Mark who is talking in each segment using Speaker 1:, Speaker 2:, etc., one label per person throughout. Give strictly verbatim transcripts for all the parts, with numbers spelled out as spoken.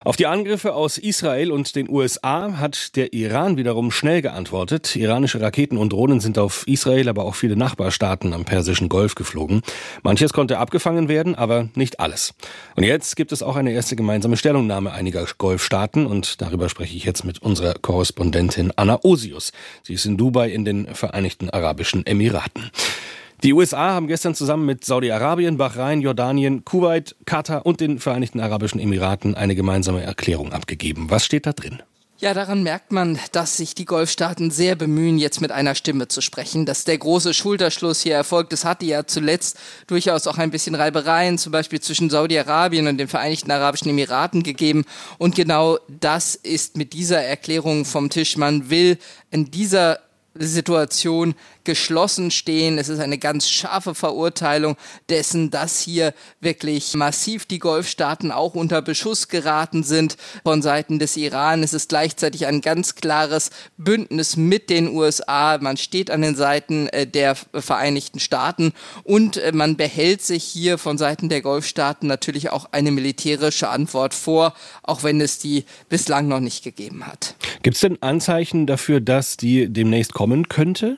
Speaker 1: Auf die Angriffe aus Israel und den U S A hat der Iran wiederum schnell geantwortet. Iranische Raketen und Drohnen sind auf Israel, aber auch viele Nachbarstaaten am Persischen Golf geflogen. Manches konnte abgefangen werden, aber nicht alles. Und jetzt gibt es auch eine erste gemeinsame Stellungnahme einiger Golfstaaten und darüber spreche ich jetzt mit unserer Korrespondentin Anna Osius. Sie ist in Dubai in den Vereinigten Arabischen Emiraten. Die U S A haben gestern zusammen mit Saudi-Arabien, Bahrain, Jordanien, Kuwait, Katar und den Vereinigten Arabischen Emiraten eine gemeinsame Erklärung abgegeben. Was steht da drin?
Speaker 2: Ja, daran merkt man, dass sich die Golfstaaten sehr bemühen, jetzt mit einer Stimme zu sprechen. Dass der große Schulterschluss hier erfolgt, das hatte ja zuletzt durchaus auch ein bisschen Reibereien, zum Beispiel zwischen Saudi-Arabien und den Vereinigten Arabischen Emiraten gegeben. Und genau das ist mit dieser Erklärung vom Tisch. Man will in dieser Situation geschlossen stehen. Es ist eine ganz scharfe Verurteilung dessen, dass hier wirklich massiv die Golfstaaten auch unter Beschuss geraten sind von Seiten des Iran. Es ist gleichzeitig ein ganz klares Bündnis mit den U S A. Man steht an den Seiten der Vereinigten Staaten und man behält sich hier von Seiten der Golfstaaten natürlich auch eine militärische Antwort vor, auch wenn es die bislang noch nicht gegeben hat.
Speaker 1: Gibt es denn Anzeichen dafür, dass die demnächst kommen könnte?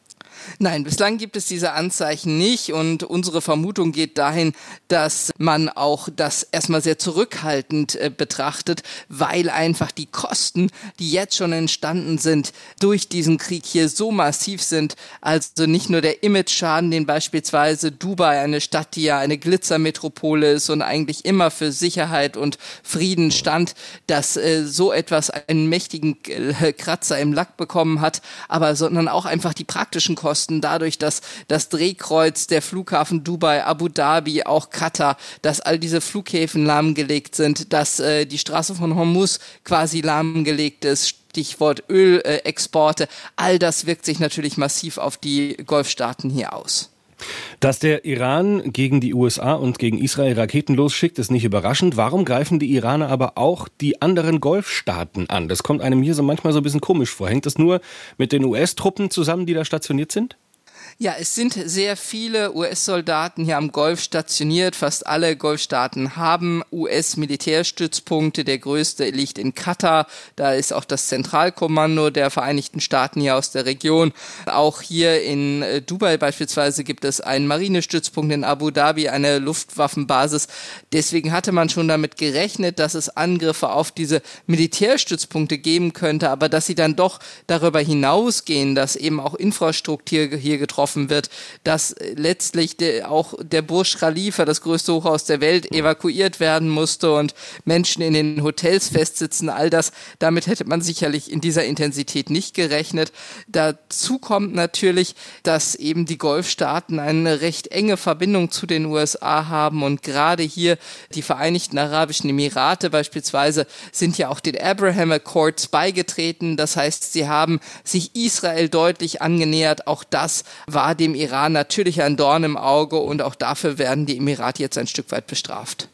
Speaker 2: Nein, bislang gibt es diese Anzeichen nicht und unsere Vermutung geht dahin, dass man auch das erstmal sehr zurückhaltend äh, betrachtet, weil einfach die Kosten, die jetzt schon entstanden sind durch diesen Krieg hier so massiv sind. Also nicht nur der Image-Schaden, den beispielsweise Dubai, eine Stadt, die ja eine Glitzermetropole ist und eigentlich immer für Sicherheit und Frieden stand, dass äh, so etwas einen mächtigen äh, Kratzer im Lack bekommen hat, aber sondern auch einfach die praktischen Kosten. Dadurch, dass das Drehkreuz, der Flughafen Dubai, Abu Dhabi, auch Katar, dass all diese Flughäfen lahmgelegt sind, dass äh, die Straße von Hormuz quasi lahmgelegt ist, Stichwort Ölexporte, all das wirkt sich natürlich massiv auf die Golfstaaten hier aus.
Speaker 1: Dass der Iran gegen die U S A und gegen Israel Raketen losschickt, ist nicht überraschend. Warum greifen die Iraner aber auch die anderen Golfstaaten an? Das kommt einem hier so manchmal so ein bisschen komisch vor. Hängt das nur mit den U S-Truppen zusammen, die da stationiert sind?
Speaker 2: Ja, es sind sehr viele U S-Soldaten hier am Golf stationiert. Fast alle Golfstaaten haben U S-Militärstützpunkte. Der größte liegt in Katar. Da ist auch das Zentralkommando der Vereinigten Staaten hier aus der Region. Auch hier in Dubai beispielsweise gibt es einen Marinestützpunkt, in Abu Dhabi eine Luftwaffenbasis. Deswegen hatte man schon damit gerechnet, dass es Angriffe auf diese Militärstützpunkte geben könnte, aber dass sie dann doch darüber hinausgehen, dass eben auch Infrastruktur hier getroffen wird, dass letztlich de, auch der Burj Khalifa, das größte Hochhaus der Welt, evakuiert werden musste und Menschen in den Hotels festsitzen. All das, damit hätte man sicherlich in dieser Intensität nicht gerechnet. Dazu kommt natürlich, dass eben die Golfstaaten eine recht enge Verbindung zu den U S A haben und gerade hier die Vereinigten Arabischen Emirate beispielsweise sind ja auch den Abraham Accords beigetreten. Das heißt, sie haben sich Israel deutlich angenähert. Auch das war dem Iran natürlich ein Dorn im Auge und auch dafür werden die Emirate jetzt ein Stück weit bestraft.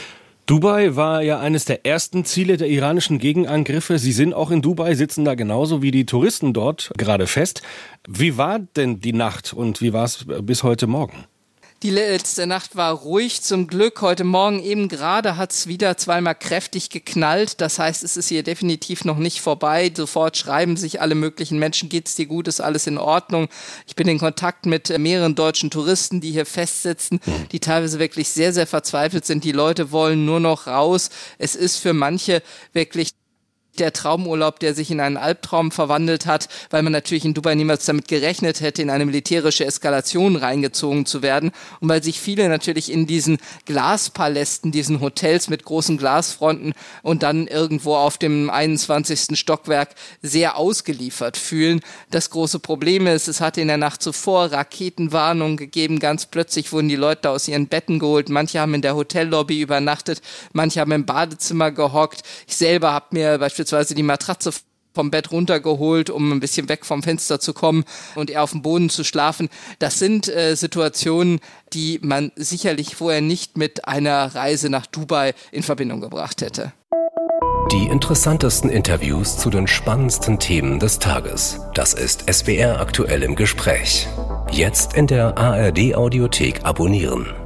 Speaker 1: Dubai war ja eines der ersten Ziele der iranischen Gegenangriffe. Sie sind auch in Dubai, sitzen da genauso wie die Touristen dort gerade fest. Wie war denn die Nacht und wie war es bis heute Morgen?
Speaker 2: Die letzte Nacht war ruhig zum Glück. Heute Morgen eben gerade hat es wieder zweimal kräftig geknallt. Das heißt, es ist hier definitiv noch nicht vorbei. Sofort schreiben sich alle möglichen Menschen, geht's dir gut, ist alles in Ordnung. Ich bin in Kontakt mit mehreren deutschen Touristen, die hier festsitzen, die teilweise wirklich sehr, sehr verzweifelt sind. Die Leute wollen nur noch raus. Es ist für manche wirklich der Traumurlaub, der sich in einen Albtraum verwandelt hat, weil man natürlich in Dubai niemals damit gerechnet hätte, in eine militärische Eskalation reingezogen zu werden und weil sich viele natürlich in diesen Glaspalästen, diesen Hotels mit großen Glasfronten und dann irgendwo auf dem einundzwanzigsten Stockwerk sehr ausgeliefert fühlen. Das große Problem ist, es hatte in der Nacht zuvor Raketenwarnungen gegeben. Ganz plötzlich wurden die Leute aus ihren Betten geholt. Manche haben in der Hotellobby übernachtet, manche haben im Badezimmer gehockt. Ich selber habe mir beispielsweise die Matratze vom Bett runtergeholt, um ein bisschen weg vom Fenster zu kommen und eher auf dem Boden zu schlafen. Das sind äh, Situationen, die man sicherlich vorher nicht mit einer Reise nach Dubai in Verbindung gebracht hätte.
Speaker 3: Die interessantesten Interviews zu den spannendsten Themen des Tages. Das ist S W R aktuell im Gespräch. Jetzt in der A R D Audiothek abonnieren.